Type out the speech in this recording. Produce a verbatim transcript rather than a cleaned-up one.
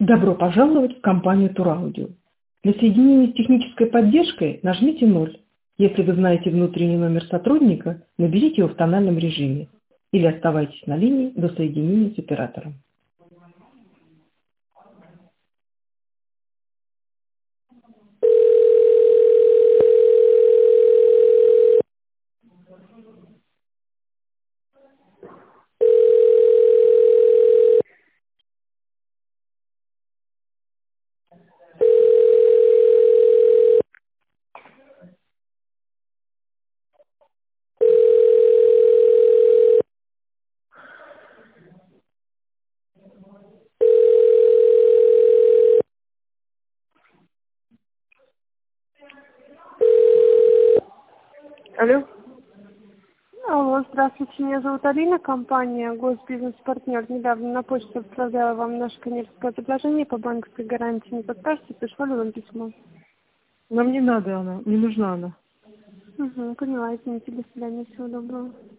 Добро пожаловать в компанию Тураудио. Для соединения с технической поддержкой нажмите ноль. Если вы знаете внутренний номер сотрудника, наберите его в тональном режиме или оставайтесь на линии до соединения с оператором. Алло. Алло, здравствуйте, меня зовут Алина, компания Госбизнес-партнер. Недавно на почту отправляла вам наше коммерческое предложение по банковской гарантии. Не подскажете, пришло ли вам письмо? Нам не надо она, не нужна она. Угу, поняла, извините, до свидания, всего доброго.